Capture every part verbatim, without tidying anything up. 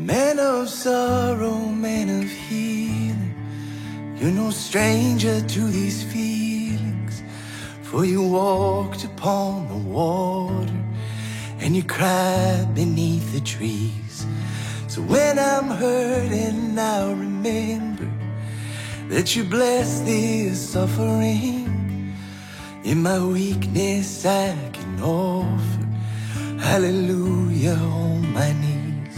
Man of sorrow, man of healing, you're no stranger to these feelings, for you walked upon the water and you cried beneath the trees. So when I'm hurting, I'll remember that you blessed this suffering. In my weakness I can offer hallelujah on my knees.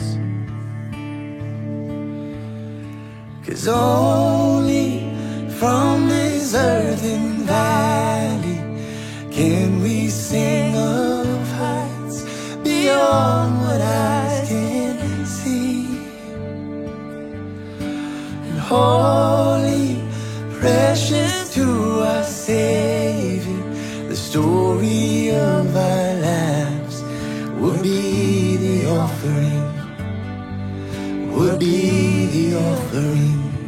'Cause only from this earthen valley can we sing of heights beyond what eyes can see. And holy, precious to our Savior, the story of our lives would be the offering, would be the offering.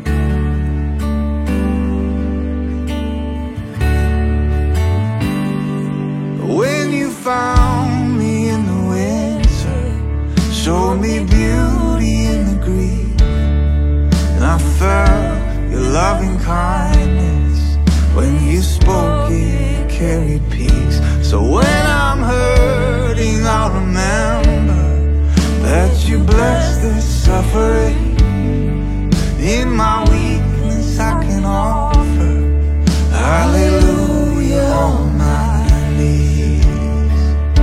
When you found me in the winter, showed me beauty in the grief, and I felt your loving kindness. When you spoke, it carried peace. So when I'm hurting, I'll remember that you blessed this suffering. In my weakness I can offer hallelujah on my knees.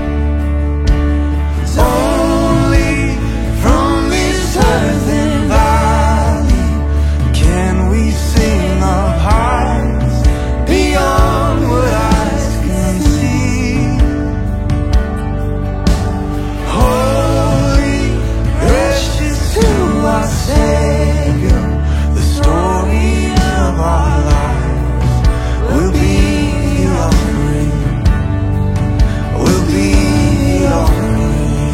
It's only from this earthen valley can we sing of heights beyond what eyes can see. Holy, precious to our Savior, the story of our lives will be the offering, will be the offering.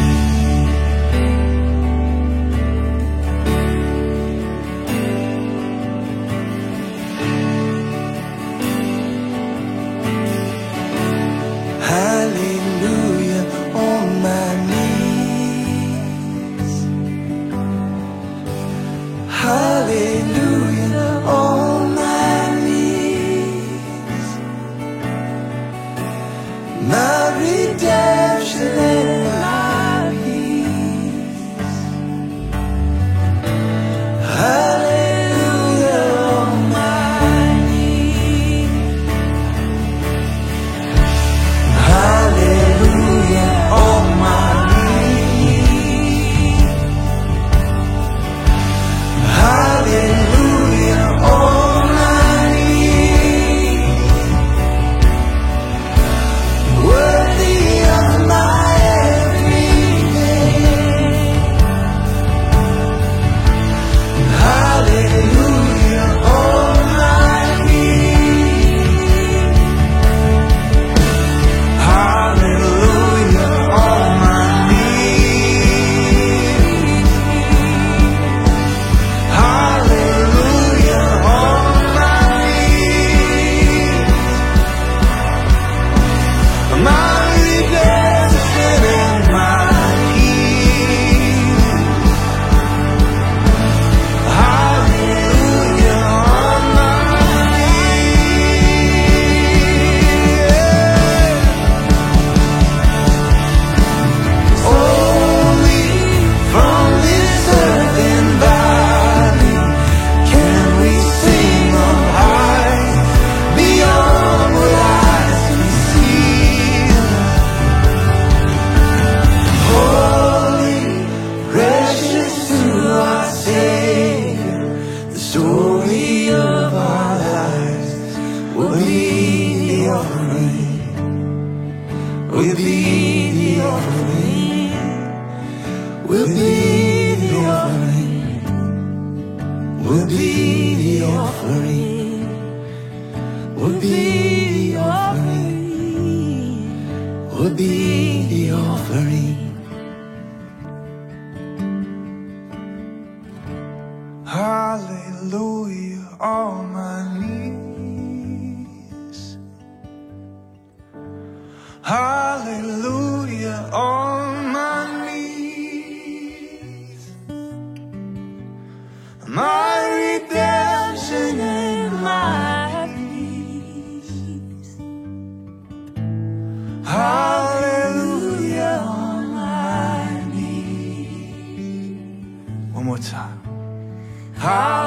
Hallelujah on my knees. Hallelujah on my knees. My redemption and my peace. Hallelujah on my knees. Hallelujah on my knees. Hallelujah on my knees. Worthy of my everything. Hallelujah on my knees. Hallelujah on my knees. Hallelujah on my knees. My redemption and my peace. Hallelujah on my knees. Only from this earthen valley can we sing of heights beyond what eyes can see. Holy, precious to our Savior, the story of our lives will be the offering, will be the offering, will be the offering, will be the offering, will be the offering, will be the offering. Hallelujah on my knees. Hallelujah on my knees. I